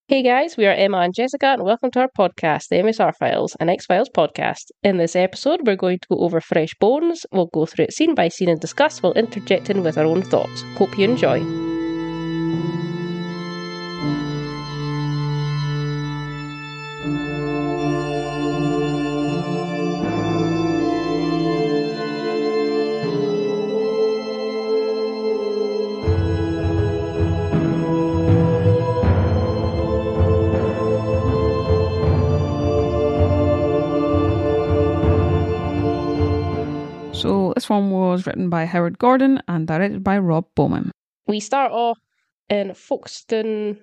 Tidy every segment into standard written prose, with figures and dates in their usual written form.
Hey guys, we are Emma and Jessica, and welcome to our podcast, the MSR Files, an X-Files podcast. In this episode, we're going to go over Fresh Bones, we'll go through it scene by scene and discuss, while interjecting with our own thoughts. Hope you enjoy. So this one was written by Howard Gordon and directed by Rob Bowman. We start off in Folkestone,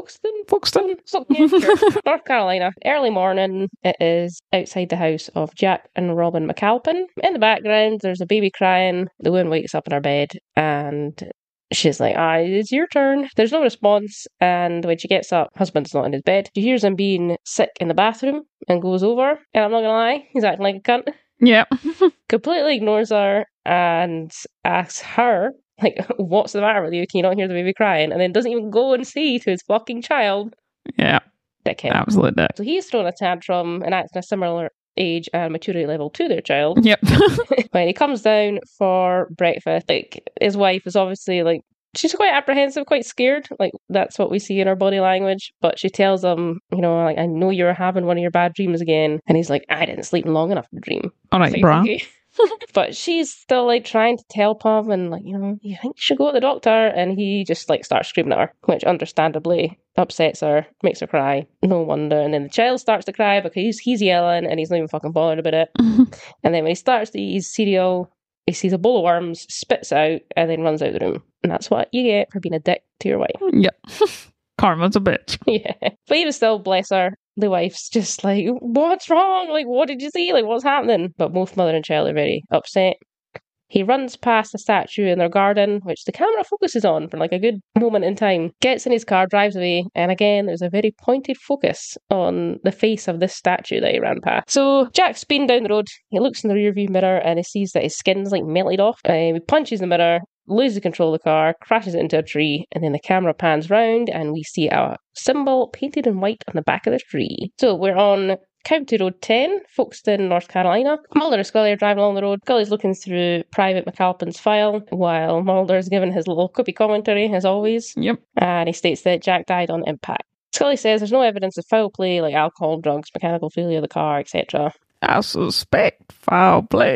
Folkestone? Yeah, sure. North Carolina. Early morning, it is outside the house of Jack and Robin McAlpin. In the background, there's a baby crying. The woman wakes up in her bed and she's like, it's your turn. There's no response, and when she gets up, husband's not in his bed. She hears him being sick in the bathroom and goes over, and I'm not gonna lie, he's acting like a cunt. Yeah. Completely ignores her and asks her, like, what's the matter with you? Can you not hear the baby crying? And then doesn't even go and see to his fucking child. Yeah. Dickhead. Absolute dick. So he's throwing a tantrum and acting a similar age and maturity level to their child. Yep. When he comes down for breakfast, like, his wife is obviously, like, she's quite apprehensive, quite scared. Like, that's what we see in her body language. But she tells him, like, I know you're having one of your bad dreams again. And he's like, I didn't sleep long enough to dream. All right, like, brah. okay. But she's still, like, trying to help him and, like, you think you should go to the doctor? And he just, like, starts screaming at her, which understandably upsets her, makes her cry. No wonder. And then the child starts to cry because he's yelling and he's not even fucking bothered about it. And then when he starts to eat his cereal, he sees a bowl of worms, spits out, and then runs out of the room. And that's what you get for being a dick to your wife. Yep. Karma's a bitch. Yeah. But even still, bless her, the wife's just like, what's wrong? Like, what did you see? Like, what's happening? But both mother and child are very upset. He runs past a statue in their garden, which the camera focuses on for like a good moment in time, gets in his car, drives away, and again, there's a very pointed focus on the face of this statue that he ran past. So Jack's speeding down the road, he looks in the rearview mirror and he sees that his skin's like melted off. He punches the mirror, loses control of the car, crashes it into a tree, and then the camera pans round and we see a symbol painted in white on the back of the tree. So we're on County Road 10, Folkestone, North Carolina. Mulder and Scully are driving along the road. Scully's looking through Private McAlpin's file, while Mulder's giving his little quippy commentary, as always. Yep. And he states that Jack died on impact. Scully says there's no evidence of foul play, like alcohol, drugs, mechanical failure of the car, etc. I suspect foul play.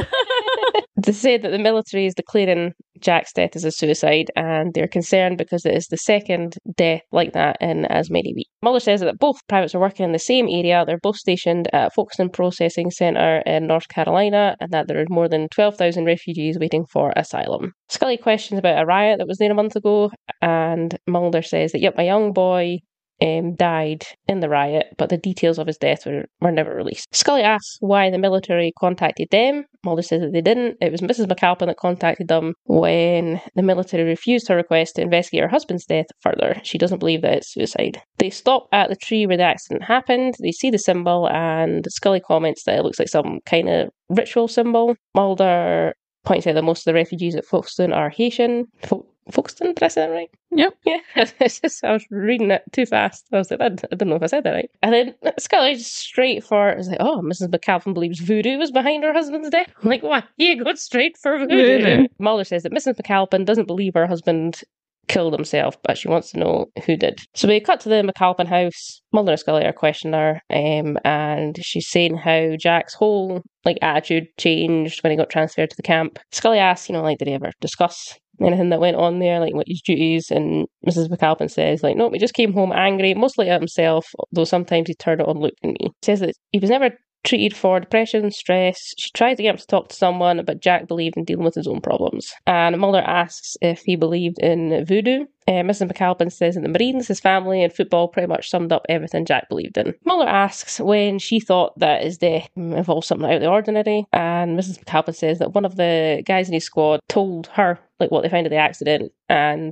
They say that the military is declaring Jack's death as a suicide, and they're concerned because it is the second death like that in as many weeks. Mulder says that both privates are working in the same area. They're both stationed at Folkestone Processing Centre in North Carolina, and that there are more than 12,000 refugees waiting for asylum. Scully questions about a riot that was there a month ago, and Mulder says that, yep, a young boy died in the riot, but the details of his death were never released. Scully asks why the military contacted them. Mulder says that they didn't. It was Mrs. McAlpin that contacted them when the military refused her request to investigate her husband's death further. She doesn't believe that it's suicide. They stop at the tree where the accident happened. They see the symbol, and Scully comments that it looks like some kind of ritual symbol. Mulder points out that most of the refugees at Folkestone are Haitian. Folkestone, did I say that right? Yep. Yeah, I was reading it too fast. I was like, I don't know if I said that right. And then Scully's straight for, it's like, Mrs. McAlpin believes voodoo was behind her husband's death. I'm like, why? You go straight for voodoo. Really? Mulder says that Mrs. McAlpin doesn't believe her husband killed himself, but she wants to know who did. So we cut to the McAlpin house. Mulder and Scully are questioning her, and she's saying how Jack's whole attitude changed when he got transferred to the camp. Scully asks, did he ever discuss anything that went on there, like what his duties? And Mrs. McAlpin says, no, he just came home angry, mostly at himself, though sometimes he turned it on looked at me. Says that he was never treated for depression, stress. She tried to get him to talk to someone, but Jack believed in dealing with his own problems. And Mulder asks if he believed in voodoo. Mrs. McAlpin says that the Marines, his family, and football pretty much summed up everything Jack believed in. Mulder asks when she thought that his death involved something out of the ordinary, and Mrs. McAlpin says that one of the guys in his squad told her what they found of the accident, and that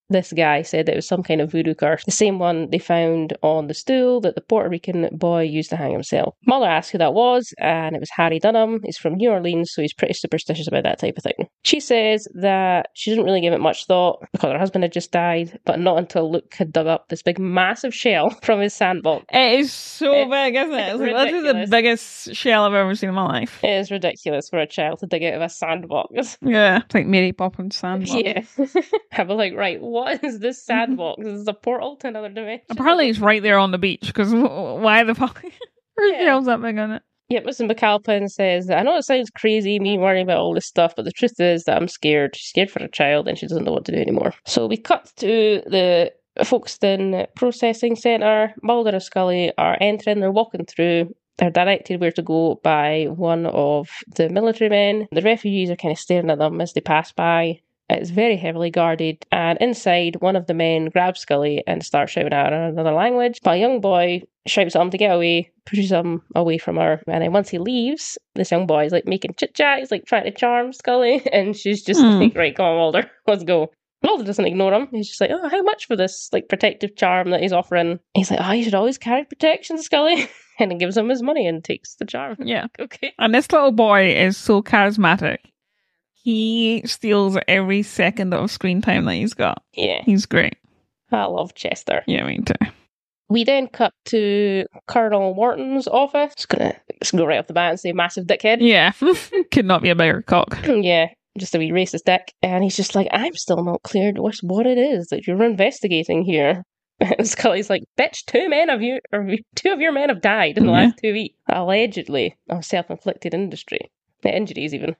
this guy said that it was some kind of voodoo curse, the same one they found on the stool that the Puerto Rican boy used to hang himself. Mueller asked who that was, and it was Harry Dunham. He's from New Orleans, so he's pretty superstitious about that type of thing. She says that she didn't really give it much thought because her husband had just died, but not until Luke had dug up this big massive shell from his sandbox. It is so big, isn't it? It's like, this is the biggest shell I've ever seen in my life. It is ridiculous for a child to dig out of a sandbox. Yeah, it's like Mary Poppins sandbox. Yeah. I was like, right, what is this sandbox? This is a portal to another dimension. Apparently it's right there on the beach, because why the fuck? Her shell's that big on it. Yep, Mr. McAlpin says, I know it sounds crazy, me worrying about all this stuff, but the truth is that I'm scared. She's scared for a child and she doesn't know what to do anymore. So we cut to the Folkestone Processing Centre. Mulder and Scully are entering, they're walking through. They're directed where to go by one of the military men. The refugees are kind of staring at them as they pass by. It's very heavily guarded, and inside, one of the men grabs Scully and starts shouting at her in another language. But a young boy shouts at him to get away, pushes him away from her, and then once he leaves, this young boy is like making chit-chat, he's like trying to charm Scully, and she's just like, right, come on, Mulder, let's go. Mulder doesn't ignore him. He's just like, oh, how much for this like protective charm that he's offering? He's like, oh, you should always carry protection, Scully. And then gives him his money and takes the charm. Yeah. Okay. And this little boy is so charismatic. He steals every second of screen time that he's got. Yeah. He's great. I love Chester. Yeah, me too. We then cut to Colonel Wharton's office. Just gonna go right off the bat and say massive dickhead. Yeah. Could not be a bigger cock. Yeah. Just a wee racist dick. And he's just like, I'm still not clear what it is that you're investigating here. And Scully's like, bitch, two of your men have died in the last 2 weeks. Allegedly of self-inflicted injuries even.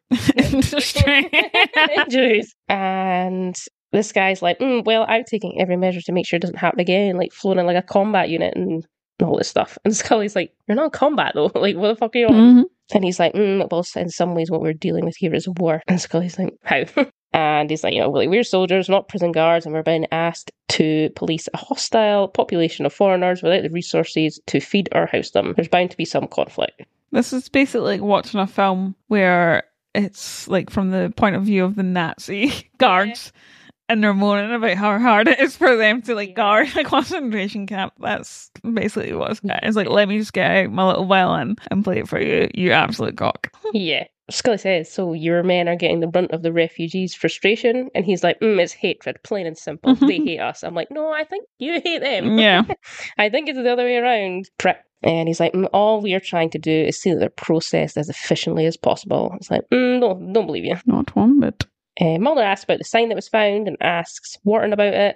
Injuries. And this guy's like, well, I'm taking every measure to make sure it doesn't happen again, like flown in like a combat unit and all this stuff. And Scully's like, you're not in combat though. Like, what the fuck are you on? Mm-hmm. And he's like, well, in some ways what we're dealing with here is war. And Scully's like, how? And he's like, we're soldiers, not prison guards, and we're being asked to police a hostile population of foreigners without the resources to feed or house them. There's bound to be some conflict. This is basically like watching a film where it's like from the point of view of the Nazi guards, and they're moaning about how hard it is for them to like guard a concentration camp. That's basically what's got. It's like, let me just get out my little violin and play it for you, you absolute cock. Yeah. Scully says, so your men are getting the brunt of the refugees' frustration? And he's like, it's hatred, plain and simple. They hate us. I'm like, no, I think you hate them. Yeah. I think it's the other way around. Prick. And he's like, all we are trying to do is see that they're processed as efficiently as possible. It's like, don't believe you. Not one bit. Mulder asks about the sign that was found and asks Wharton about it.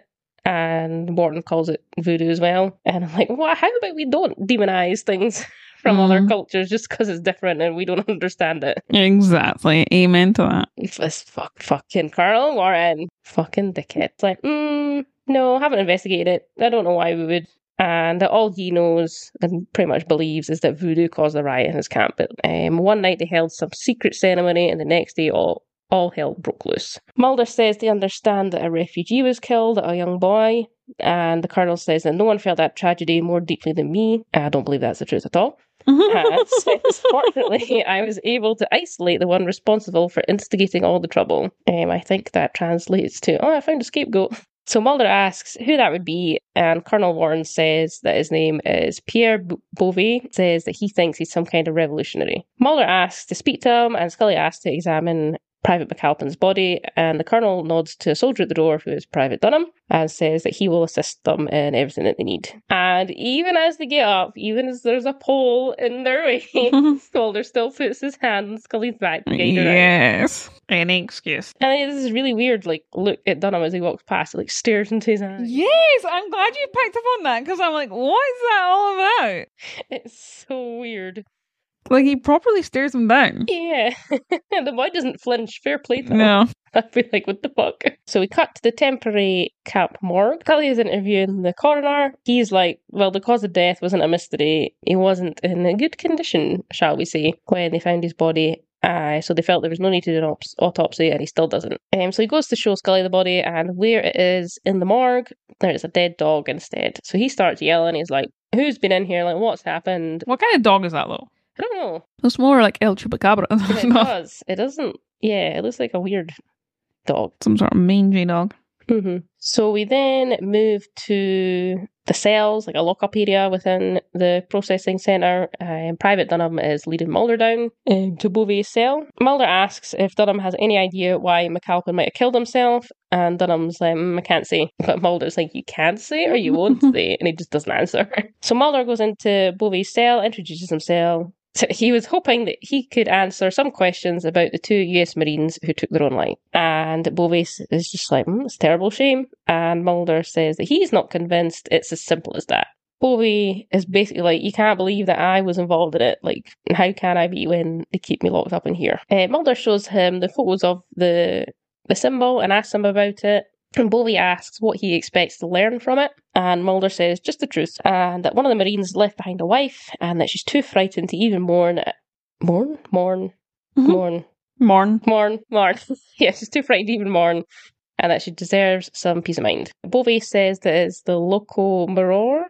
And Wharton calls it voodoo as well. And I'm like, how about we don't demonize things from other cultures just because it's different and we don't understand it? Exactly. Amen to that. This fucking Colonel Wharton. Fucking dickhead. It's like, no, haven't investigated it. I don't know why we would. And all he knows and pretty much believes is that voodoo caused the riot in his camp. But one night they held some secret ceremony, and the next day all hell broke loose. Mulder says they understand that a refugee was killed, a young boy, and the Colonel says that no one felt that tragedy more deeply than me. I don't believe that's the truth at all. And says, fortunately, I was able to isolate the one responsible for instigating all the trouble. I think that translates to, I found a scapegoat. So Mulder asks who that would be, and Colonel Warren says that his name is Pierre Beauvais, says that he thinks he's some kind of revolutionary. Mulder asks to speak to him, and Scully asks to examine Private McAlpin's body, and the Colonel nods to a soldier at the door who is Private Dunham, and says that he will assist them in everything that they need. And even as they get up, even as there's a pole in their way, Mulder still puts his hand on Scully's back to guide her out. Yes. Any excuse. And this is really weird, like, look at Dunham as he walks past, like, stares into his eyes. Yes, I'm glad you picked up on that, because I'm like, what is that all about? It's so weird. Like, he properly stares him down. Yeah. The boy doesn't flinch. Fair play to him. No. I'd be like, what the fuck? So we cut to the temporary camp morgue. Scully is interviewing the coroner. He's like, well, the cause of death wasn't a mystery. He wasn't in a good condition, shall we say, when they found his body. So they felt there was no need to do an autopsy, and he still doesn't. So he goes to show Scully the body, and where it is in the morgue, there's a dead dog instead. So he starts yelling. He's like, who's been in here? Like, what's happened? What kind of dog is that, though? I don't know. It's more like El Chupacabra. It does. It doesn't. Yeah, it looks like a weird dog. Some sort of mangy dog. So we then move to the cells, like a lockup area within the processing centre. Private Dunham is leading Mulder down to Bovey's cell. Mulder asks if Dunham has any idea why McAlpin might have killed himself, and Dunham's like, I can't say. But Mulder's like, you can say or you won't say, and he just doesn't answer. So Mulder goes into Bovey's cell, introduces himself. So he was hoping that he could answer some questions about the 2 US Marines who took their own life. And Bovey is just like, it's a terrible shame. And Mulder says that he's not convinced it's as simple as that. Bovey is basically like, you can't believe that I was involved in it. Like, how can I be when they keep me locked up in here? Mulder shows him the photos of the symbol and asks him about it. And Bovey asks what he expects to learn from it, and Mulder says just the truth, and that one of the Marines left behind a wife, and that she's too frightened to even mourn. Yeah, she's too frightened to even mourn, and that she deserves some peace of mind. Bovey says that it's the Loco Maror?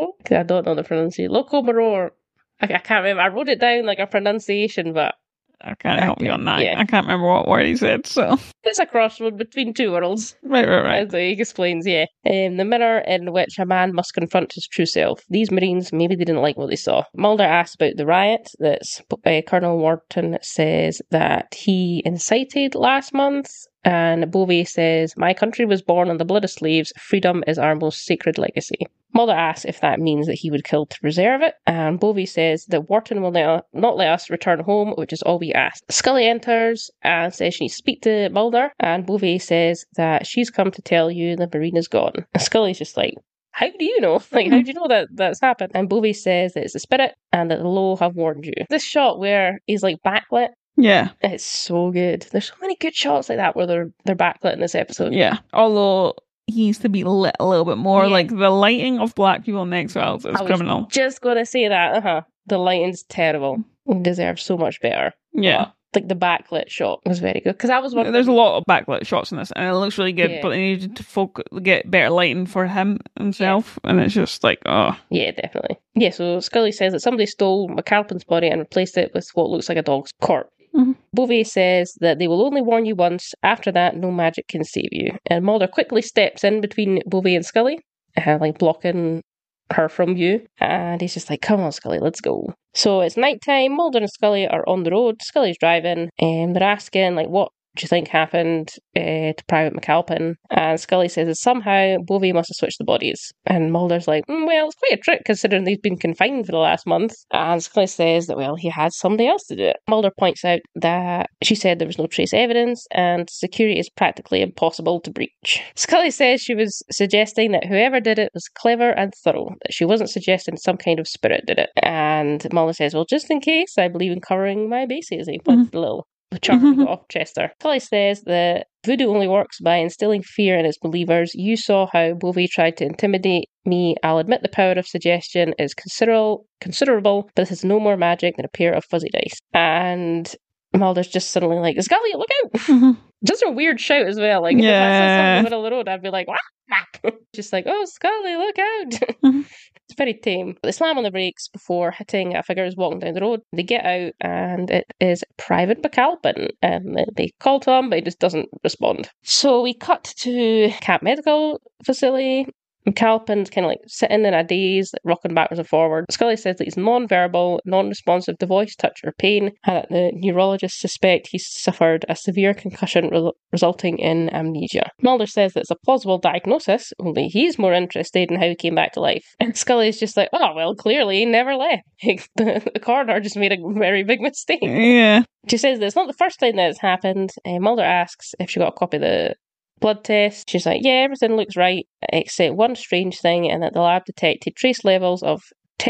I don't know the pronunciation. Loco Maror. I can't remember. I wrote it down like a pronunciation, but I can't help you on that. Yeah. I can't remember what word he said, so. It's a crossroad between two worlds. Right. As he explains, yeah. The mirror in which a man must confront his true self. These Marines, maybe they didn't like what they saw. Mulder asks about the riot that Colonel Wharton says that he incited last month. And Bovey says, my country was born on the blood of slaves. Freedom is our most sacred legacy. Mulder asks if that means that he would kill to preserve it. And Bovey says that Wharton will not let us return home, which is all we ask. Scully enters and says she needs to speak to Mulder. And Bovey says that she's come to tell you the Marine is gone. And Scully's just like, how do you know? Like, how do you know that that's happened? And Bovey says that it's the spirit and that the Low have warned you. This shot where he's like backlit. Yeah. It's so good. There's so many good shots like that where they're backlit in this episode. Yeah. Although he needs to be lit a little bit more. Yeah. Like the lighting of black people in X-Files is criminal. Just gonna say that. The lighting's terrible. It deserves so much better. Yeah. Like the backlit shot was very good. Because I was wondering, there's a lot of backlit shots in this, and it looks really good. Yeah. But they needed to get better lighting for himself, and it's just like, oh. Yeah, definitely. Yeah. So Scully says that somebody stole McAlpin's body and replaced it with what looks like a dog's corpse. Mm-hmm. Bovey says that they will only warn you once. After that, no magic can save you. And Mulder quickly steps in between Bovey and Scully, like blocking her from view. And he's just like, come on, Scully, let's go. So it's nighttime. Mulder and Scully are on the road. Scully's driving, and they're asking, like, what do you think happened to Private McAlpin? And Scully says that somehow Bovey must have switched the bodies. And Mulder's like, well, it's quite a trick considering they've been confined for the last month. And Scully says that, well, he had somebody else to do it. Mulder points out that she said there was no trace evidence and security is practically impossible to breach. Scully says she was suggesting that whoever did it was clever and thorough, that she wasn't suggesting some kind of spirit did it. And Mulder says, well, just in case, I believe in covering my bases. He points a little the charm of Chester. Scully says that voodoo only works by instilling fear in its believers. You saw how Bovey tried to intimidate me. I'll admit the power of suggestion is considerable, but this is no more magic than a pair of fuzzy dice. And Mulder's just suddenly like, Scully, look out! Just a weird shout as well. Like, if I saw something in the middle of the road, I'd be like, wah! Just like, oh, Scully, look out! It's very tame. They slam on the brakes before hitting a figure who's walking down the road. They get out, and it is Private McAlpin. And they call to him, but he just doesn't respond. So we cut to Camp Medical Facility. McAlpin's kind of like sitting in a daze, like rocking backwards and forwards. Scully says that he's non-verbal, non-responsive to voice, touch, or pain, and that the neurologists suspect he's suffered a severe concussion resulting in amnesia. Mulder says that it's a plausible diagnosis, only he's more interested in how he came back to life. And Scully's just like, oh, well, clearly he never left. The coroner just made a very big mistake. Yeah. She says that it's not the first time that it's happened. Mulder asks if she got a copy of the blood test. She's like, yeah, everything looks right, except one strange thing, and that the lab detected trace levels of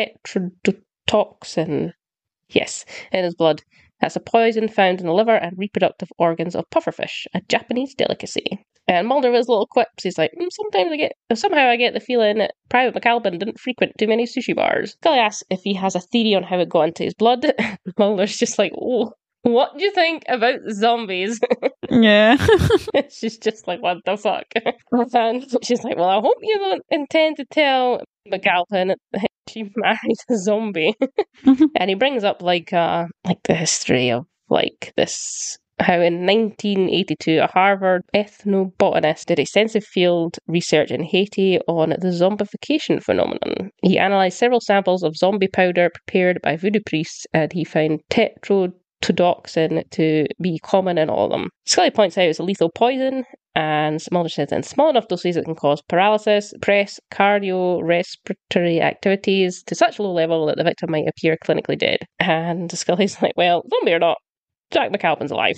tetrodotoxin, in his blood. That's a poison found in the liver and reproductive organs of pufferfish, a Japanese delicacy. And Mulder with his little quips, he's like, somehow I get the feeling that Private McAlpin didn't frequent too many sushi bars. Scully asks if he has a theory on how it got into his blood. Mulder's just like, oh, what do you think about zombies? Yeah. She's just like, what the fuck? And she's like, well, I hope you don't intend to tell McAlpin that she married a zombie. And he brings up like the history of like this how in 1982 a Harvard ethnobotanist did extensive field research in Haiti on the zombification phenomenon. He analysed several samples of zombie powder prepared by voodoo priests, and he found tetrodotoxin to be common in all of them. Scully points out it's a lethal poison, and Mulder says in small enough doses it can cause paralysis, suppress cardiorespiratory activities to such a low level that the victim might appear clinically dead. And Scully's like, well, zombie or not, Jack McAlpin's alive.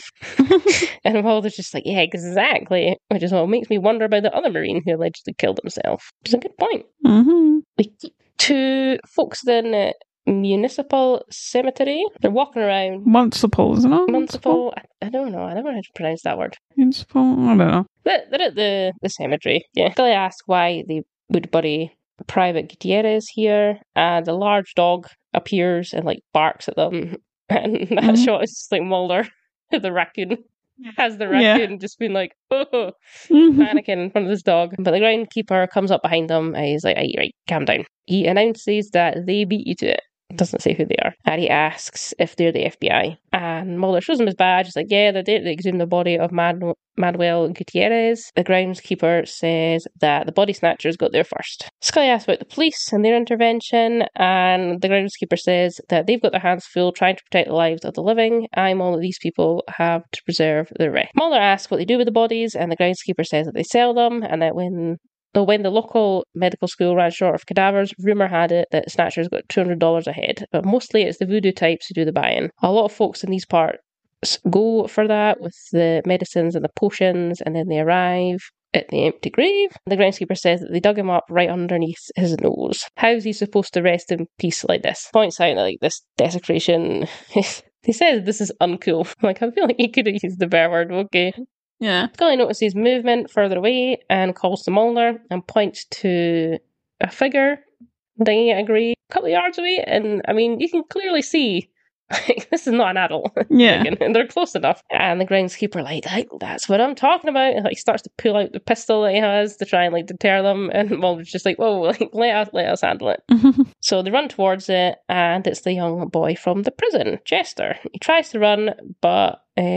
And Mulder's just like, yeah, exactly. Which is what makes me wonder about the other Marine who allegedly killed himself. Which is a good point. Mm-hmm. We get to Folkestone Municipal Cemetery. They're walking around. Municipal, isn't it? Municipal? I don't know. I never know how to pronounce that word. Municipal? I don't know. They're at the cemetery. Yeah. Scully asks why they would bury Private Gutierrez here, and a large dog appears and like barks at them. And that shot is just like Mulder, the raccoon, has the raccoon just been like, oh, panicking in front of this dog. But the groundskeeper comes up behind them and he's like, right, calm down. He announces that they beat you to it. Doesn't say who they are. And he asks if they're the FBI. And Mulder shows him his badge. He's like, yeah, they did. They exhumed the body of Manuel Gutierrez. The groundskeeper says that the body snatchers got there first. Scully asks about the police and their intervention, and the groundskeeper says that they've got their hands full trying to protect the lives of the living. All of these people have to preserve the rest. Mulder asks what they do with the bodies, and the groundskeeper says that they sell them, and that when the local medical school ran short of cadavers, rumour had it that snatchers got $200 a head. But mostly it's the voodoo types who do the buying. A lot of folks in these parts go for that with the medicines and the potions, and then they arrive at the empty grave. The groundskeeper says that they dug him up right underneath his nose. How's he supposed to rest in peace like this? Points out that this desecration... He says this is uncool. I feel like he could have used the bear word, okay. Yeah. Scully notices movement further away and calls to Mulder and points to a figure digging at a grave a couple of yards away. And you can clearly see this is not an adult. Yeah. And they're close enough. And the groundskeeper that's what I'm talking about. And starts to pull out the pistol that he has to try and deter them. And Mulder's just like, whoa, let us handle it. So they run towards it, and it's the young boy from the prison, Chester. He tries to run, but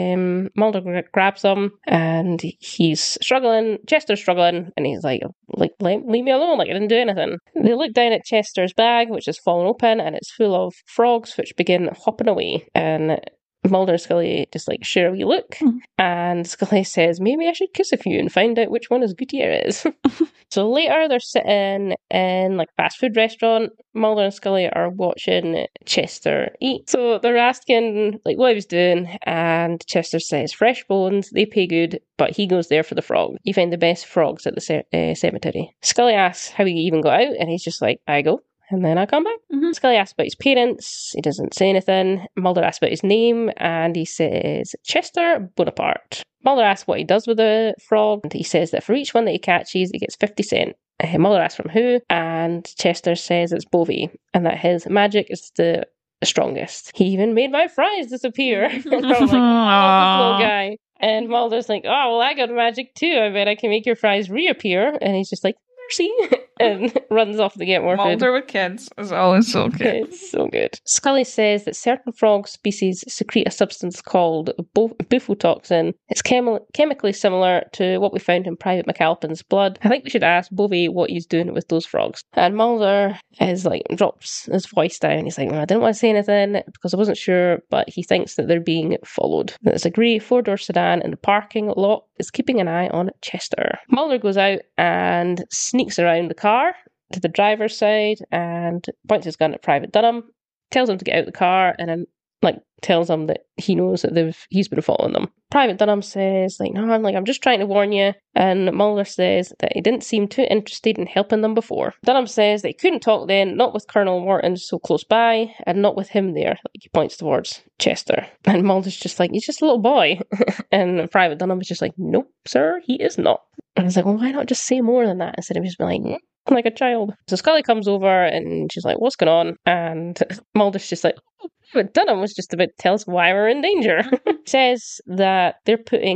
Mulder grabs him, and he's struggling. Chester's struggling, and he's like, leave me alone, I didn't do anything. They look down at Chester's bag, which is fallen open, and it's full of frogs, which begin hopping away. And Mulder and Scully just share a wee look, and Scully says, maybe I should kiss a few and find out which one is Gutierrez. So later they're sitting in a fast food restaurant. Mulder and Scully are watching Chester eat. So they're asking what he was doing, and Chester says fresh bones, they pay good, but he goes there for the frog. You find the best frogs at the cemetery. Scully asks how he even got out, and he's just like, I go. And then I come back. Scully asks about his parents. He doesn't say anything. Mulder asks about his name, and he says Chester Bonaparte. Mulder asks what he does with the frog, and he says that for each one that he catches, he gets 50 cents. Mulder asks from who, and Chester says it's Bovey, and that his magic is the strongest. He even made my fries disappear. And I'm like, oh, this little guy. And Mulder's like, oh, well, I got magic too. I bet I can make your fries reappear. And he's just like, mercy, and runs off to get more food. Mulder with kids is always so good. It's so good. Scully says that certain frog species secrete a substance called bufotoxin. It's chemically similar to what we found in Private McAlpin's blood. I think we should ask Bovey what he's doing with those frogs. And Mulder is drops his voice down. He's like, I didn't want to say anything because I wasn't sure, but he thinks that they're being followed. There's a grey 4-door sedan in the parking lot. Is keeping an eye on Chester. Mulder goes out and sneaks around the car to the driver's side and points his gun at Private Dunham, tells him to get out of the car, and then tells him that he knows that he's been following them. Private Dunham says no, I'm just trying to warn you, and Mulder says that he didn't seem too interested in helping them before. Dunham says that he couldn't talk then, not with Colonel Morton so close by, and not with him there. He points towards Chester, and Mulder's just he's just a little boy. And Private Dunham is just nope, sir, he is not. And I was like, well, why not just say more than that instead of just being like a child? So Scully comes over and she's like, what's going on? And Mulder's just like, but Dunham was just about to tell us why we're in danger. Says that they're putting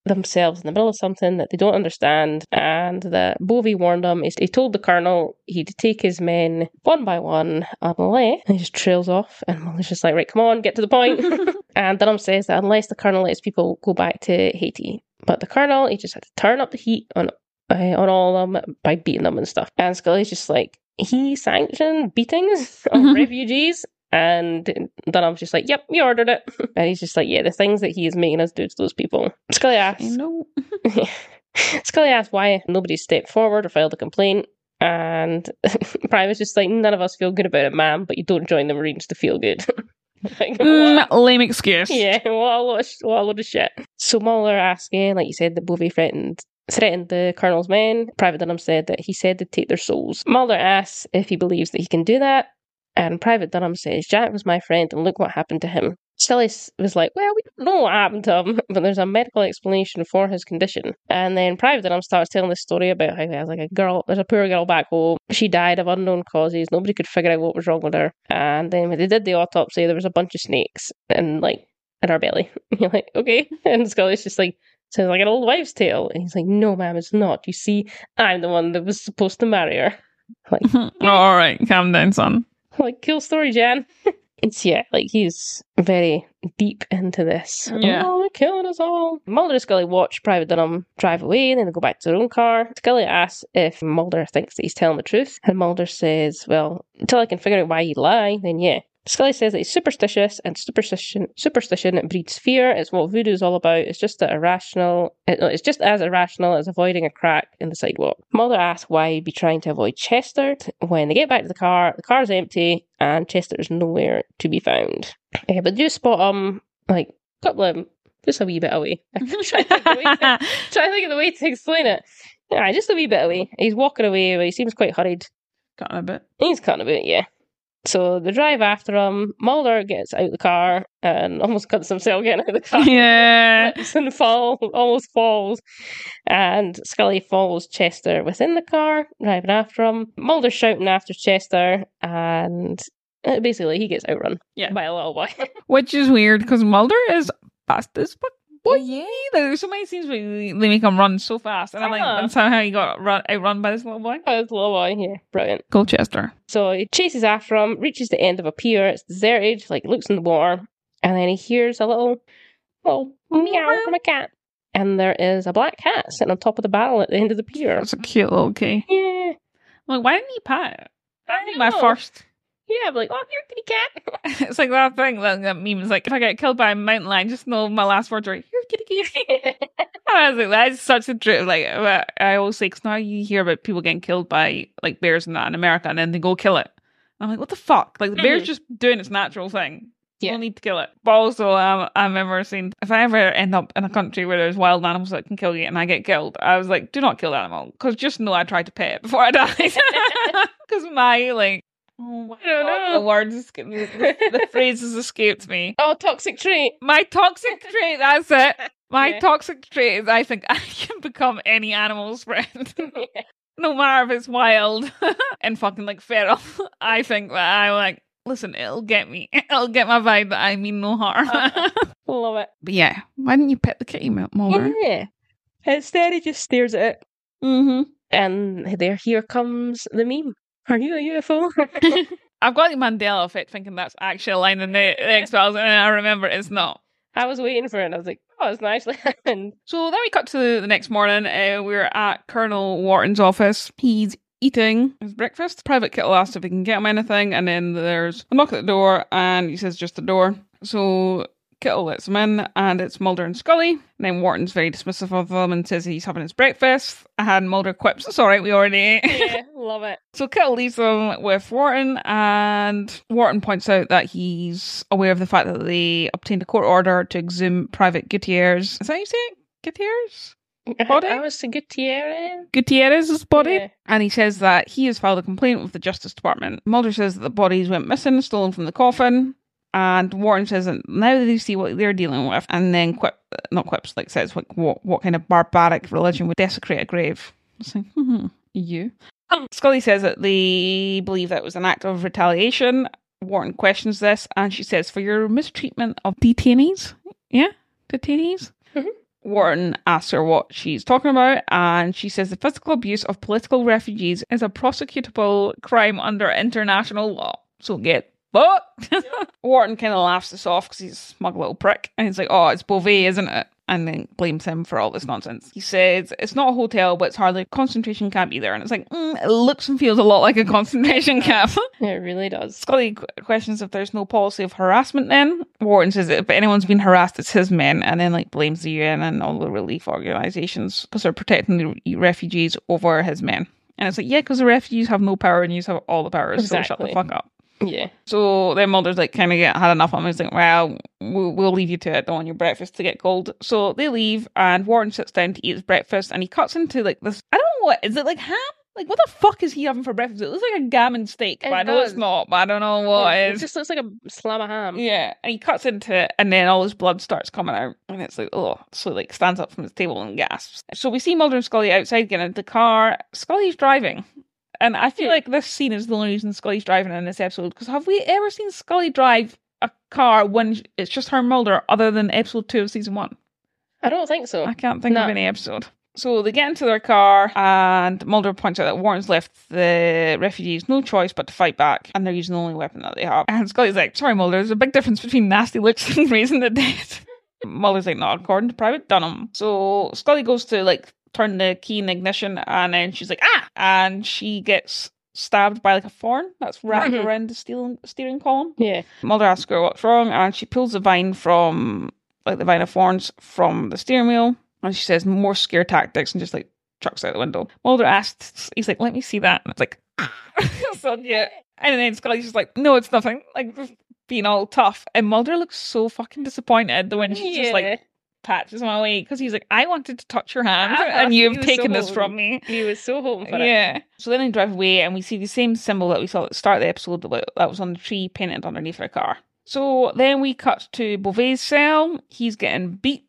themselves in the middle of something that they don't understand, and that Bovey warned them. He told the colonel he'd take his men one by one unless he just trails off, and Mulder's just like, right, come on, get to the point. And Dunham says that unless the colonel lets people go back to Haiti, but the colonel, he just had to turn up the heat on all of them by beating them and stuff. And Scully's just like, he sanctioned beatings of refugees. And Dunham's just like, yep, you ordered it. And he's just like, yeah, the things that he is making us do to those people. Scully asks, Scully asks why nobody stepped forward or filed a complaint. And Private's just like, none of us feel good about it, ma'am, but you don't join the Marines to feel good. Like, lame excuse. Yeah, what a load of shit. So Mulder asking, like you said, that Bovey threatened the colonel's men. Private Dunham said that he said they'd take their souls. Mulder asks if he believes that he can do that. And Private Dunham says, Jack was my friend and look what happened to him. Scully was like, well, we don't know what happened to him, but there's a medical explanation for his condition. And then Private Dunham starts telling this story about how there's a poor girl back home. She died of unknown causes. Nobody could figure out what was wrong with her. And then when they did the autopsy, there was a bunch of snakes in her belly. You're like, okay. And Scully's just like, sounds like an old wives' tale. And he's like, no, ma'am, it's not. You see, I'm the one that was supposed to marry her. Like, all right, calm down, son. Like, cool story, Jan. It's, he's very deep into this. Yeah. Oh, they're killing us all. Mulder and Scully watch Private Dunham drive away, and then they go back to their own car. Scully asks if Mulder thinks that he's telling the truth, and Mulder says, well, until I can figure out why you lie, then yeah. Scully says that he's superstitious, and superstition breeds fear. It's what voodoo is all about. It's just as irrational as avoiding a crack in the sidewalk. Mulder asks why he'd be trying to avoid Chester. When they get back to the car's empty, and Chester is nowhere to be found. But do spot him, just a wee bit away. Try to think of the way to explain it. Yeah, just a wee bit away. He's walking away, but he seems quite hurried. Cutting a bit. He's cutting a bit, yeah. So they drive after him. Mulder gets out of the car and almost cuts himself getting out of the car. Yeah. And almost falls. And Scully follows Chester within the car, driving after him. Mulder's shouting after Chester, and basically he gets outrun by a little boy. Which is weird, because Mulder is fast as fuck. Boy, there's so many scenes where they make him run so fast, and I'm like, that's how he got outrun by this little boy. Oh, this little boy, yeah, brilliant. Colchester. So he chases after him, reaches the end of a pier. It's deserted, looks in the water, and then he hears a little meow from a cat, and there is a black cat sitting on top of the barrel at the end of the pier. That's a cute little kitty. Yeah. I'm like, why didn't he pat it? I think my first. Yeah, I'm like, oh, you're a kitty cat. It's like that thing, that meme is like, if I get killed by a mountain lion, just know my last words are, you're a kitty kitty. I was like, that's such a trip. Like, I always say, because now you hear about people getting killed by, bears and that in America, and then they go kill it. And I'm like, what the fuck? Like, the bear's just doing its natural thing. You don't need to kill it. But also, I remember saying, if I ever end up in a country where there's wild animals that can kill you and I get killed, I was like, do not kill the animal. Because just know I tried to pet it before I died. Because my, I don't know. The words, the phrases escaped me. Oh, toxic trait. My toxic trait, that's it. My toxic trait is I think I can become any animal's friend. No matter if it's wild and fucking feral. I think that I'm like, listen, it'll get me. It'll get my vibe that I mean no harm. Love it. But yeah, why didn't you pet the kitty, Mulder? Yeah. Instead, he just stares at it. Mm-hmm. And here comes the meme. Are you a UFO? I've got the Mandela effect thinking that's actually a line in the X-Files, and I remember it's not. I was waiting for it, and I was like, oh, it's not actually happened. So then we cut to the next morning. We're at Colonel Wharton's office. He's eating his breakfast. Private Kittle asks if he can get him anything, and then there's a knock at the door, and he says just the door. So Kittle lets him in, and it's Mulder and Scully. And then Wharton's very dismissive of them and says he's having his breakfast. And Mulder quips, it's alright, we already ate. Yeah, love it. So Kittle leaves them with Wharton, and Wharton points out that he's aware of the fact that they obtained a court order to exhume Private Gutierrez. Is that how you say it? Gutierrez? Body? I was Gutierrez. Gutierrez's body. Yeah. And he says that he has filed a complaint with the Justice Department. Mulder says that the bodies went missing, stolen from the coffin. And Wharton says that now they see what they're dealing with, and then says what kind of barbaric religion would desecrate a grave. It's like, you. Scully says that they believe that it was an act of retaliation. Wharton questions this, and she says, for your mistreatment of detainees? Yeah? Detainees? Mm-hmm. Wharton asks her what she's talking about, and she says the physical abuse of political refugees is a prosecutable crime under international law. So get fucked. Wharton kind of laughs this off because he's a smug little prick, and he's like, oh, it's Beauvais, isn't it? And then blames him for all this nonsense. He says, it's not a hotel, but it's hardly a concentration camp either. And it's like, it looks and feels a lot like a concentration camp. It really does. Scully questions if there's no policy of harassment then. Wharton says that if anyone's been harassed, it's his men. And then blames the UN and all the relief organisations because they're protecting the refugees over his men. And it's like, yeah, because the refugees have no power and you have all the powers. Exactly. So shut the fuck up. Yeah. So then Mulder's kind of had enough of him. He's like, well, we'll leave you to it. Don't want your breakfast to get cold. So they leave, and Wharton sits down to eat his breakfast, and he cuts into this. I don't know what is it, ham? What the fuck is he having for breakfast? It looks like a gammon steak, but I know it's not. But I don't know what it is. It just looks like a slab of ham. Yeah, and he cuts into it, and then all his blood starts coming out, and it's like, oh, so stands up from his table and gasps. So we see Mulder and Scully outside getting into the car. Scully's driving. And I feel like this scene is the only reason Scully's driving in this episode. Because have we ever seen Scully drive a car when it's just her and Mulder, other than episode 2 of season 1? I don't think so. I can't think of any episode. So they get into their car, and Mulder points out that Wharton's left the refugees no choice but to fight back, and they're using the only weapon that they have. And Scully's like, sorry, Mulder, there's a big difference between nasty looks and raising the dead. Mulder's like, not according to Private Dunham. So Scully goes to turn the key in the ignition, and then she's like, ah! And she gets stabbed by a thorn that's wrapped around the steering column. Yeah. Mulder asks her what's wrong, and she pulls the vine from, the vine of thorns from the steering wheel, and she says more scare tactics, and just chucks out the window. Mulder asks, he's like, let me see that. And it's like, so yeah. And then Scully's just like, no, it's nothing. Just being all tough. And Mulder looks so fucking disappointed when she's just patches him away, because he's like, I wanted to touch your hand and you've taken this from me. He was so home for it. Yeah. So then they drive away, and we see the same symbol that we saw at the start of the episode that was on the tree painted underneath their car. So then we cut to Beauvais' cell. He's getting beat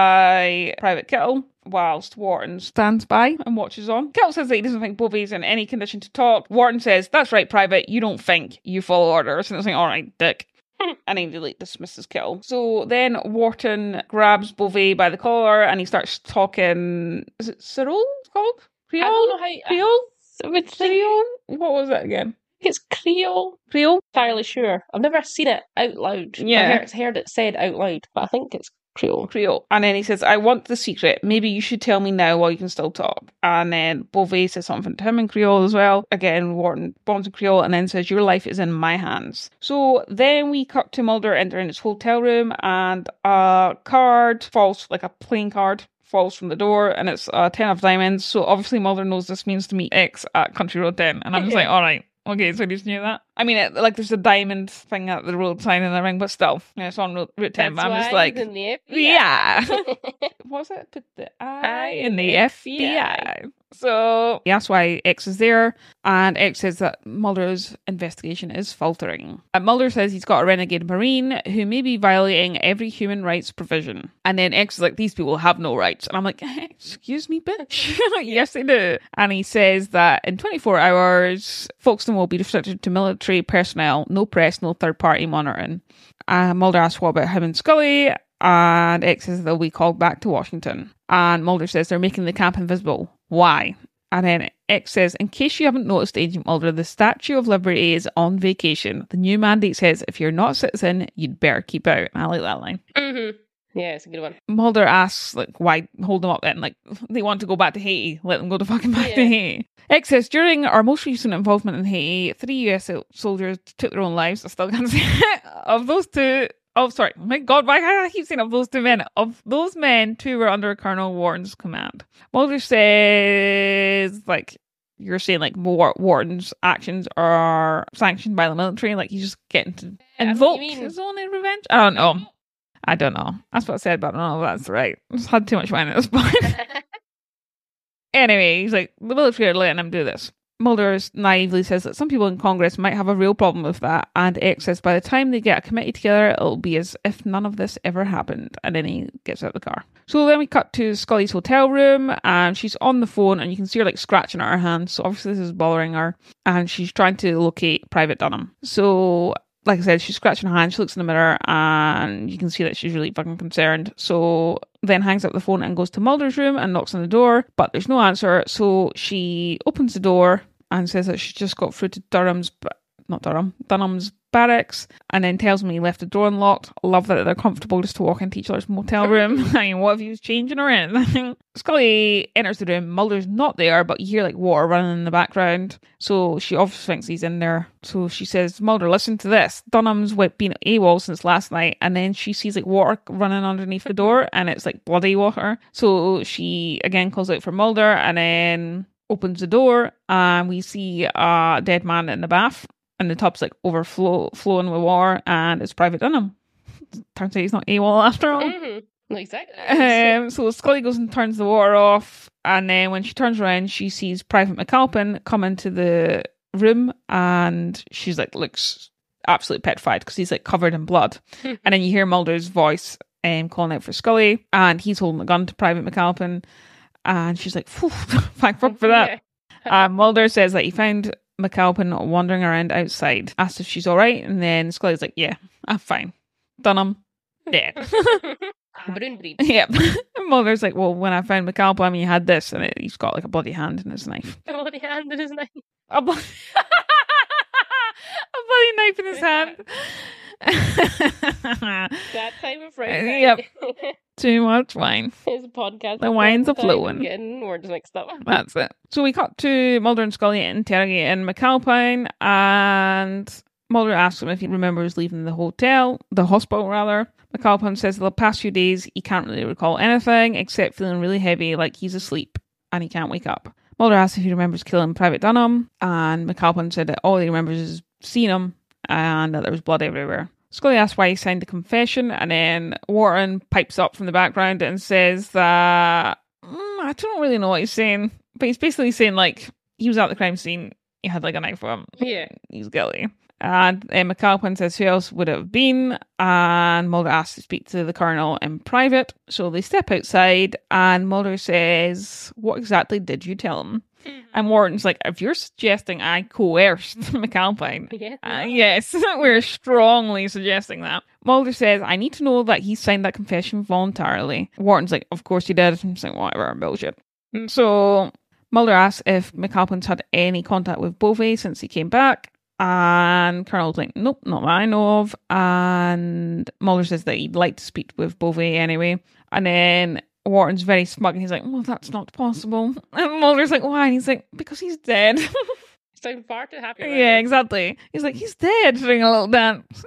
by Private Kittle, whilst Wharton stands by and watches on. Kittle says that he doesn't think Beauvais is in any condition to talk. Wharton says, that's right, Private, you don't think, you follow orders. And it's like, all right, dick. And he dismisses Kittle. So then Wharton grabs Beauvais by the collar, and he starts talking. Is it Cyril? It's called Creole. I don't know how Creole. I would think Creole. What was it again? It's Creole. Creole. Entirely sure. I've never seen it out loud. Yeah, I've heard it said out loud, but I think it's Creole. Creole. And then he says, I want the secret. Maybe you should tell me now while you can still talk. And then Beauvais says something to him in Creole as well. Again, Wharton bonds in Creole and then says, your life is in my hands. So then we cut to Mulder entering his hotel room, and a card falls, a playing card, falls from the door, and it's a 10 of diamonds. So obviously Mulder knows this means to meet X at Country Road 10. And I'm just like, all right. Okay, so you just knew that? I mean, there's a diamond thing at the road sign in the ring, but still, it's on Route 10. That's I'm just like, in the FBI. Yeah. What was it? Put the I in the FBI. So that's why X is there, and X says that Mulder's investigation is faltering. And Mulder says he's got a renegade Marine who may be violating every human rights provision. And then X is like, these people have no rights. And I'm like, excuse me, bitch? Yes, they do. And he says that in 24 hours, Folkestone will be restricted to military personnel, no press, no third-party monitoring. Mulder asks what about him and Scully, and X says they'll be called back to Washington. And Mulder says they're making the camp invisible. Why? And then X says, in case you haven't noticed, Agent Mulder, the Statue of Liberty is on vacation. The new mandate says if you're not a citizen, you'd better keep out. And I like that line. Mm-hmm. Yeah, it's a good one. Mulder asks, why hold them up then? They want to go back to Haiti. Let them go to fucking back to Haiti. X says, during our most recent involvement in Haiti, 3 US soldiers took their own lives. I still can't say it. Of those two... Oh, sorry. My God, why can't I keep saying of those 2 men? Of those men, 2 were under Colonel Wharton's command. Mulder says, you're saying, Wharton's actions are sanctioned by the military. He's just getting to invoke his own revenge. I don't know. That's what I said, but I don't know if that's right. I just had too much wine at this point. Anyway, he's like, the military are letting him do this. Mulder naively says that some people in Congress might have a real problem with that, and X says by the time they get a committee together, it'll be as if none of this ever happened, and then he gets out of the car. So then we cut to Scully's hotel room, and she's on the phone, and you can see her scratching at her hand, so obviously this is bothering her, and she's trying to locate Private Dunham. So... like I said, she's scratching her hand, she looks in the mirror, and you can see that she's really fucking concerned. So then hangs up the phone and goes to Mulder's room and knocks on the door, but there's no answer. So she opens the door and says that she's just got through to Dunham's barracks, and then tells me he left the door unlocked. Love that they're comfortable just to walk into each other's motel room. I mean, what if he was changing or anything? Scully enters the room. Mulder's not there, but you hear like water running in the background. So she obviously thinks he's in there. So she says, Mulder, listen to this. Dunham's been AWOL since last night. And then she sees like water running underneath the door, and it's like bloody water. So she again calls out for Mulder, and then opens the door, and we see a dead man in the bath. And the tub's like flowing with water, and it's Private Dunham. Turns out he's not AWOL after all. Mm-hmm. Exactly. So Scully goes and turns the water off, and then when she turns around, she sees Private McAlpin come into the room, and she's like looks absolutely petrified because he's like covered in blood. And then you hear Mulder's voice calling out for Scully, and he's holding a gun to Private McAlpin, and she's like, thank fuck for that. Yeah. Mulder says that he found McAlpin wandering around outside, asked if she's alright, and then Scully's like, yeah, I'm fine. Dunham, dead. Brown breed. Yep. Mulder's like, well, when I found McAlpin, I mean, he had this, and he's got like a bloody hand in his knife. A bloody hand in his knife. A bloody knife in his hand. That type of Friday. Yep. Too much wine. It's a podcast. The wine's a flowing. Getting words mixed up. That's it. So we cut to Mulder and Scully interrogating McAlpin, and Mulder asks him if he remembers leaving the hospital rather. McAlpin says the past few days he can't really recall anything except feeling really heavy, like he's asleep and he can't wake up. Mulder asks if he remembers killing Private Dunham, and McAlpin said that all he remembers is seeing him and that there was blood everywhere. Scully asks why he signed the confession, and then Wharton pipes up from the background and says that I don't really know what he's saying, but he's basically saying like he was at the crime scene, he had like a knife with him, yeah, he's guilty. And McAlpin says who else would it have been, and Mulder asks to speak to the Colonel in private. So they step outside, and Mulder says, what exactly did you tell him? And Wharton's like, if you're suggesting I coerced McAlpin, yes, we're strongly suggesting that. Mulder says, I need to know that he signed that confession voluntarily. Wharton's like, of course he did. I'm like, whatever, bullshit. So Mulder asks if McAlpin's had any contact with Beauvais since he came back. And Colonel's like, nope, not that I know of. And Mulder says that he'd like to speak with Beauvais anyway. And then Wharton's very smug, and he's like, well, that's not possible. And Mulder's like, why? And he's like, because he's dead. Sound far too happy. Right? Yeah, exactly. He's like, he's dead, doing a little dance.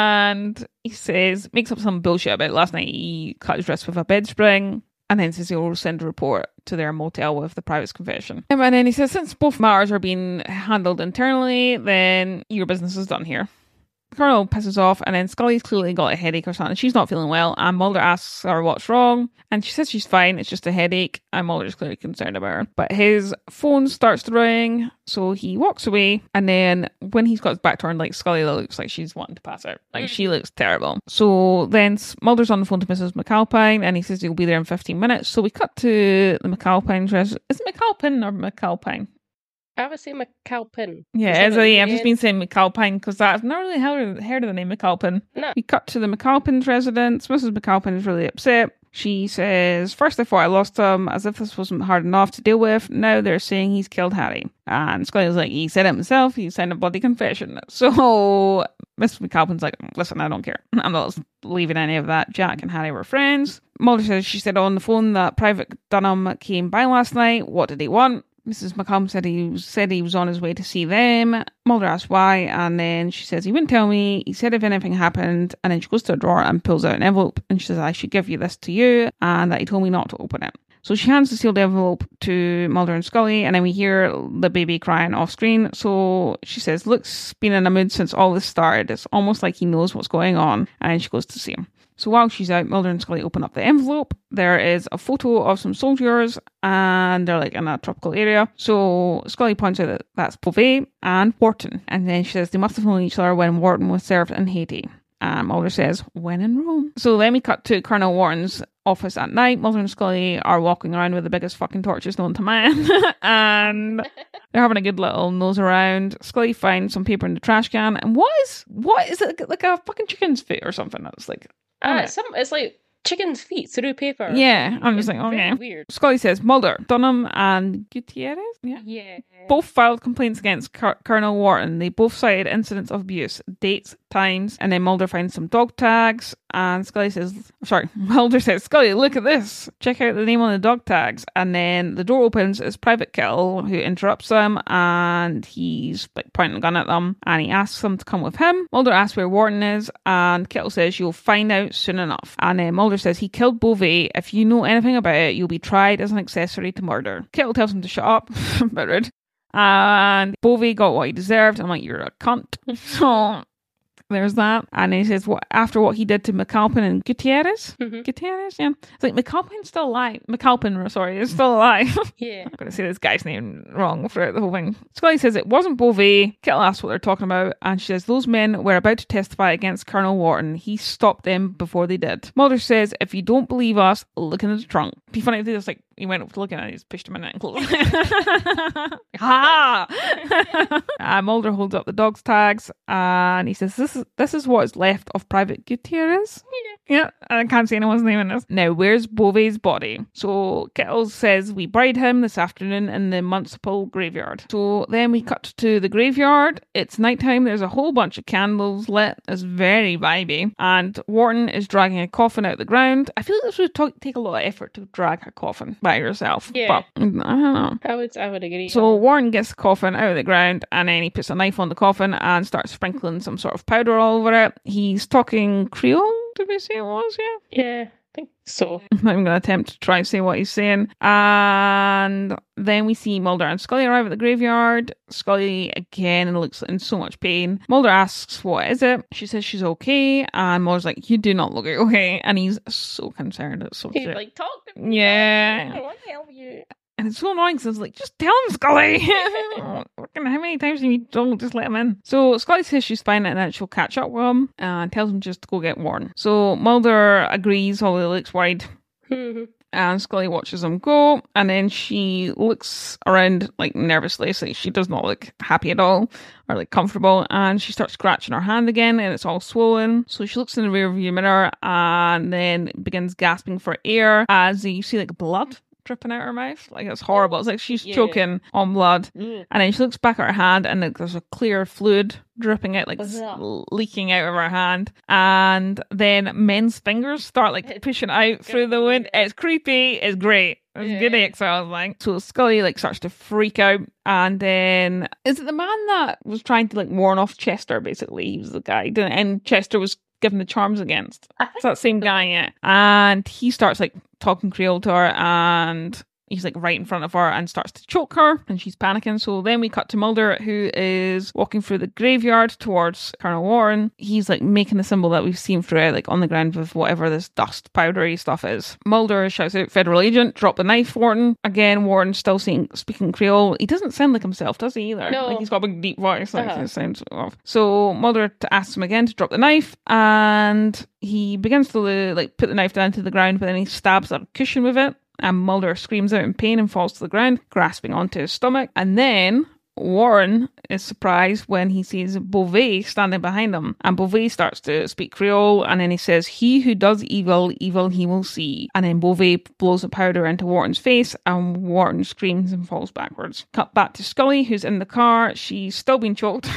And he says, makes up some bullshit about last night he cut his wrist with a bed spring. And then says he'll send a report to their motel with the private confession. And then he says, since both matters are being handled internally, then your business is done here. The Colonel pisses off, and then Scully's clearly got a headache or something. She's not feeling well, and Mulder asks her what's wrong, and she says she's fine, it's just a headache, and Mulder's clearly concerned about her. But his phone starts to ring, so he walks away, and then when he's got his back turned, like, Scully looks like she's wanting to pass out. Like, she looks terrible. So then Mulder's on the phone to Mrs. McAlpin, and he says he'll be there in 15 minutes. So we cut to the McAlpin's residence. Is it McAlpin or McAlpine? I would say McAlpin. Yeah, I've just been saying McAlpine because I've not really heard of the name McAlpin. No. We cut to the McAlpin's residence. Mrs. McAlpin is really upset. She says, first I thought I lost him, as if this wasn't hard enough to deal with. Now they're saying he's killed Harry. And Scully's like, he said it himself. He signed a bloody confession. So Mrs. McAlpin's like, listen, I don't care. I'm not leaving any of that. Jack and Harry were friends. Mulder says she said on the phone that Private Dunham came by last night. What did he want? Mrs. McAlpin said he was on his way to see them. Mulder asks why, and then she says he wouldn't tell me. He said if anything happened, and then she goes to a drawer and pulls out an envelope, and she says I should give you this to you, and that he told me not to open it. So she hands the sealed envelope to Mulder and Scully, and then we hear the baby crying off screen. So she says, Luke's been in a mood since all this started. It's almost like he knows what's going on, and then she goes to see him. So while she's out, Mulder and Scully open up the envelope. There is a photo of some soldiers, and they're like in a tropical area. So Scully points out that that's Beauvais and Wharton. And then she says they must have known each other when Wharton was served in Haiti. And Mulder says, when in Rome. So then we cut to Colonel Wharton's office at night. Mulder and Scully are walking around with the biggest fucking torches known to man. And they're having a good little nose around. Scully finds some paper in the trash can. And what is it? Like a fucking chicken's foot or something? That's like... It's like chicken's feet through paper. Yeah, I'm just like, Very okay. weird. Scully says Mulder, Dunham, and Gutierrez, Yeah. both filed complaints against Colonel Wharton. They both cited incidents of abuse, dates, times, and then Mulder finds some dog tags. And Mulder says, Scully, look at this. Check out the name on the dog tags. And then the door opens. It's Private Kittle who interrupts them, and he's like pointing a gun at them, and he asks them to come with him. Mulder asks where Wharton is, and Kittle says, you'll find out soon enough. And then Mulder says he killed Beauvais. If you know anything about it, you'll be tried as an accessory to murder. Kittle tells him to shut up. Bit rude. And Beauvais got what he deserved. I'm like, you're a cunt. So there's that. And he says, after what he did to McAlpin and Gutierrez? Mm-hmm. Gutierrez, yeah. It's like, McAlpin's still alive. McAlpin, sorry, is still alive. Yeah. I'm going to say this guy's name wrong throughout the whole thing. Scully says it wasn't Beauvais. Kittle asks what they're talking about, and she says those men were about to testify against Colonel Wharton. He stopped them before they did. Mulder says, if you don't believe us, look in the trunk. It'd be funny if they just like, he went up to look at it and he just pushed him in it and closed it. Ha! Mulder holds up the dog's tags and he says, this is what is left of Private Gutierrez. Yeah, I can't say anyone's name in this. Now, where's Beauvais' body? So Kittle says we buried him this afternoon in the municipal graveyard. So then we cut to the graveyard. It's nighttime. There's a whole bunch of candles lit. It's very vibey. And Wharton is dragging a coffin out the ground. I feel like this would take a lot of effort to drag a coffin by yourself. Yeah. But I don't know. I would agree. So Warren gets the coffin out of the ground and then he puts a knife on the coffin and starts sprinkling some sort of powder all over it. He's talking Creole, did we say it was? Yeah, I think so. I'm not even going to attempt to try and say what he's saying. And then we see Mulder and Scully arrive at the graveyard. Scully again looks in so much pain. Mulder asks, what is it? She says she's okay. And Mulder's like, you do not look okay. And he's so concerned. It's so He's cute. like, talk to me. Yeah. I want to help you. And it's so annoying because it's like, just tell him, Scully. How many times have you don't just let him in? So Scully says she's fine and that she'll catch up with him and tells him just to go get Warren. So Mulder agrees, although he looks worried. And Scully watches him go, and then she looks around like nervously, so she does not look happy at all or like comfortable, and she starts scratching her hand again and it's all swollen. So she looks in the rear view mirror and then begins gasping for air as you see like blood dripping out her mouth. Like, it's horrible. It's like she's choking on blood. And then she looks back at her hand and like, there's a clear fluid dripping out, like leaking out of her hand. And then men's fingers start like pushing out through the wound. It's creepy. It's great. It's good exercise, like. So Scully like starts to freak out, and then is it the man that was trying to like warn off Chester? Basically, he was the guy, and Chester was given the charms against. It's that same guy, yeah. And he starts like talking Creole to her, and he's like right in front of her and starts to choke her, and she's panicking. So then we cut to Mulder, who is walking through the graveyard towards Colonel Warren. He's like making the symbol that we've seen throughout, like on the ground with whatever this dust powdery stuff is. Mulder shouts out, "Federal agent, drop the knife, Warren." Again, Warren's still speaking Creole. He doesn't sound like himself, does he, either? No. Like, he's got a big deep voice. Like, it sounds off. So Mulder asks him again to drop the knife, and he begins to like put the knife down to the ground, but then he stabs at a cushion with it. And Mulder screams out in pain and falls to the ground, grasping onto his stomach. And then Warren is surprised when he sees Beauvais standing behind him. And Beauvais starts to speak Creole, and then he says, "He who does evil, evil he will see." And then Beauvais blows the powder into Warren's face, and Warren screams and falls backwards. Cut back to Scully, who's in the car. She's still being choked.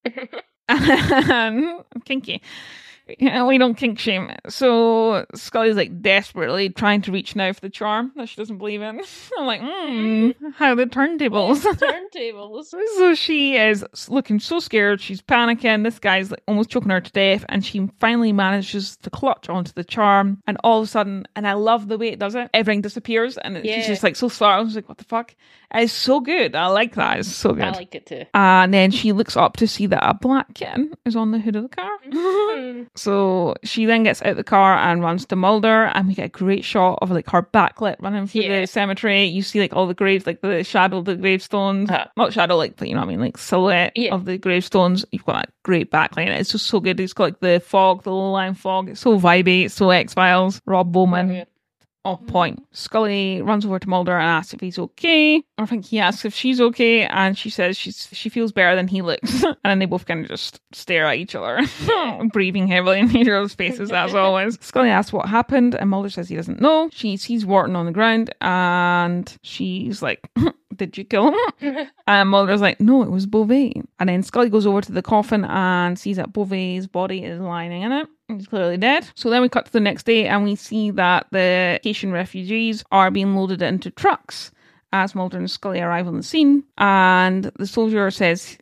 And kinky. We don't kink shame. So Scully's like desperately trying to reach now for the charm that she doesn't believe in. I'm like, how the turntables. Turntables. So she is looking so scared. She's panicking. This guy's like almost choking her to death, and she finally manages to clutch onto the charm. And all of a sudden, and I love the way it does it, everything disappears, and she's just like so startled. She's like, what the fuck? It's so good. I like that. It's so good. I like it too. And then she looks up to see that a black kitten is on the hood of the car. So she then gets out the car and runs to Mulder, and we get a great shot of like her backlit running through the cemetery. You see like all the graves, like the shadow of the gravestones. Not shadow, like, you know what I mean, like silhouette of the gravestones. You've got that great backlight. It's just so good. It's got like the fog, the low-lying fog. It's so vibey. It's so X-Files. Rob Bowman. off point. Scully runs over to Mulder and asks if he's okay. I think he asks if she's okay, and she says she feels better than he looks. And then they both kind of just stare at each other, breathing heavily in each other's faces as always. Scully asks what happened, and Mulder says he doesn't know. She sees Wharton on the ground, and she's like, did you kill him? And Mulder's like, no, it was Beauvais. And then Scully goes over to the coffin and sees that Beauvais' body is lying in it. He's clearly dead. So then we cut to the next day and we see that the Haitian refugees are being loaded into trucks as Mulder and Scully arrive on the scene. And a soldier says,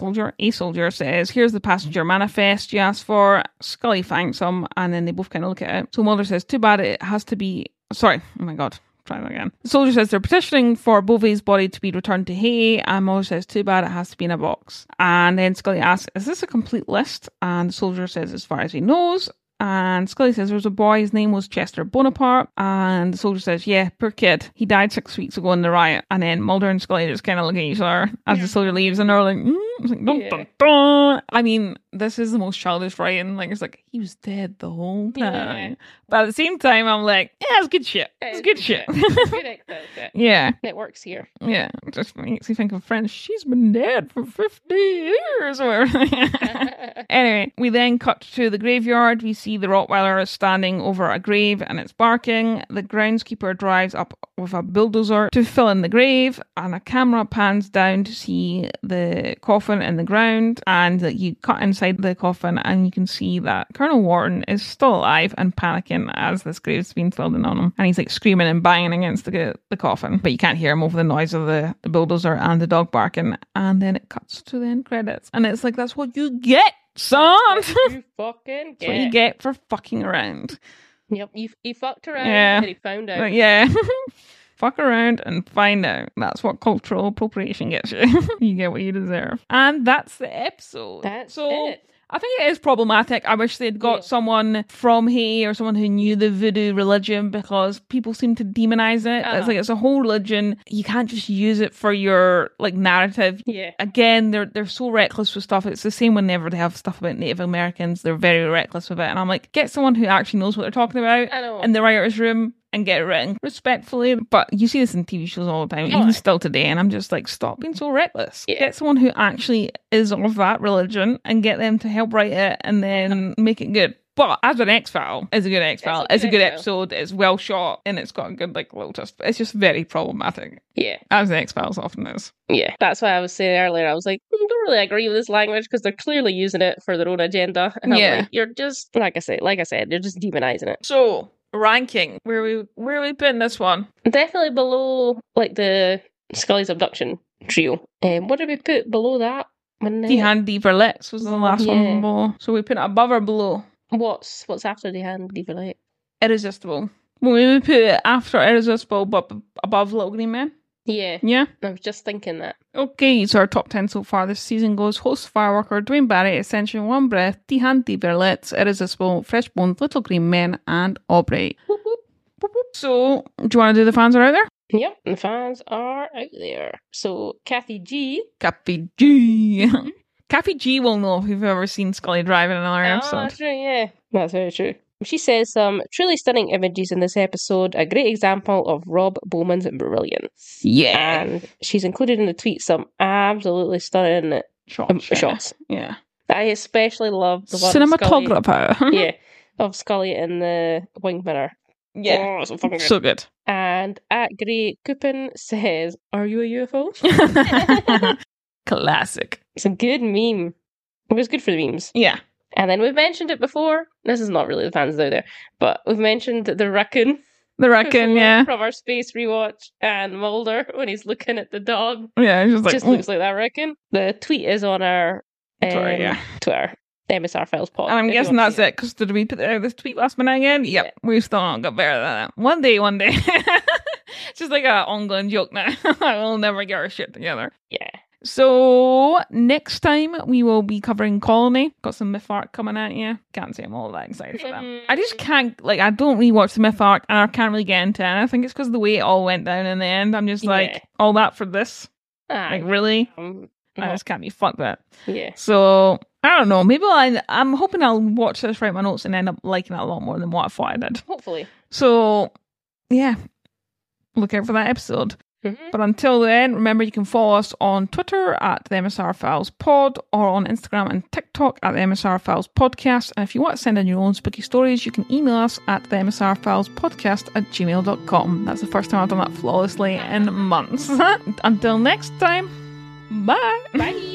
here's the passenger manifest you asked for. Scully thanks him, and then they both kind of look at it. So Mulder says, too bad it has to be... Sorry, oh my god. Try that again. The soldier says they're petitioning for Beauvais' body to be returned to Haiti, and Mulder says, too bad it has to be in a box. And then Scully asks, is this a complete list? And the soldier says, as far as he knows. And Scully says there was a boy, his name was Chester Bonaparte. And the soldier says, yeah, poor kid. He died 6 weeks ago in the riot. And then Mulder and Scully just kind of look at each other as the soldier leaves, and they're like, it's like, dun, dun, dun. I mean, this is the most childish writing. Like, it's like, he was dead the whole time. But at the same time, I'm like, yeah, it's good shit. It's good shit. Good Yeah. It works here. Yeah. It just makes you think of Friends. She's been dead for 50 years or whatever. Anyway, we then cut to the graveyard. We see the Rottweiler is standing over a grave and it's barking. The groundskeeper drives up with a bulldozer to fill in the grave, and a camera pans down to see the coffin in the ground, and you cut inside the coffin and you can see that Colonel Wharton is still alive and panicking as this grave's being filled in on him, and he's like screaming and banging against the coffin, but you can't hear him over the noise of the bulldozer and the dog barking. And then it cuts to the end credits, and it's like, that's what you get, son. You fucking That's what you get for fucking around. Yep, he fucked around and he found out. Yeah. Fuck around and find out. That's what cultural appropriation gets you. You get what you deserve. And that's the episode. That's so it. I think it is problematic. I wish they'd got someone from Haiti or someone who knew the voodoo religion, because people seem to demonize it. It's like, it's a whole religion. You can't just use it for your like narrative. Yeah. Again, they're so reckless with stuff. It's the same whenever they have stuff about Native Americans. They're very reckless with it. And I'm like, get someone who actually knows what they're talking about in the writer's room and get it written respectfully. But you see this in TV shows all the time, even still today, and I'm just like, stop being so reckless. Get someone who actually is of that religion and get them to help write it and then make it good. But as an X-File, it's a good X-File. It's a good episode. It's well shot and it's got a good like little twist. But it's just very problematic. Yeah. As the X-Files often is. Yeah. That's why I was saying earlier, I was like, I don't really agree with this language because they're clearly using it for their own agenda. And I'm like, you're just, like I said, you're just demonizing it. So, ranking. Where are we putting this one? Definitely below like the Scully's abduction trio. What did we put below that? Die Hand Die Verletz was the last one below. So we put it above or below? What's after Die Hand Die Verletz? Irresistible. Well, we would put it after Irresistible, but above Little Green Men. Yeah. Yeah? I was just thinking that. Okay, so our top 10 so far this season goes Host, Fireworker, Dwayne Barry, Ascension, One Breath, Die Hand Die Verletz, Irresistible, Fresh Bones, Little Green Men, and Aubrey. Whoop, whoop. Whoop, whoop. So, do you want to do the fans are out there? Yep, the fans are out there. So, Kathy G. Kathy G. Kathy G will know if you've ever seen Scully drive in another episode. That's true, yeah. That's very true. She says some truly stunning images in this episode, a great example of Rob Bowman's brilliance. Yeah. And she's included in the tweet some absolutely stunning shots. Yeah. I especially love the one cinematographer. Scully, of Scully in the wing mirror. Yeah. Oh, so fucking good. So good. And at Grey Coupon says, "Are you a UFO?" Classic. It's a good meme. It was good for the memes. Yeah. And then we've mentioned it before. This is not really the fans out there, but we've mentioned the raccoon. The raccoon, yeah. From our space rewatch, and Mulder when he's looking at the dog. Yeah, he's just like, looks like that raccoon. The tweet is on our Twitter. MSR Files Pod. And I'm guessing that's it, because did we put out this tweet last minute again? Yep, yeah. We've still not got better than that. One day. It's just like an ongoing joke now. We'll never get our shit together. Yeah. So, next time we will be covering Colony. Got some Myth Arc coming at you. Can't say I'm all that excited for that. I just can't, I don't rewatch the Myth Arc, and I can't really get into it. And I think it's because of the way it all went down in the end. I'm just all that for this? Really? I just can't be fucked with it. Yeah. So, I don't know. Maybe I'm hoping I'll watch this, write my notes, and end up liking it a lot more than what I thought I did. Hopefully. So, yeah, look out for that episode. Mm-hmm. But until then, remember you can follow us on Twitter at the MSR Files Pod or on Instagram and TikTok at the MSR Files Podcast. And if you want to send in your own spooky stories, you can email us at the MSR Files Podcast at gmail.com. That's the first time I've done that flawlessly in months. Until next time, bye. Bye.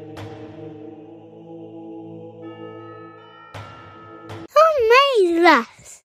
Amazing!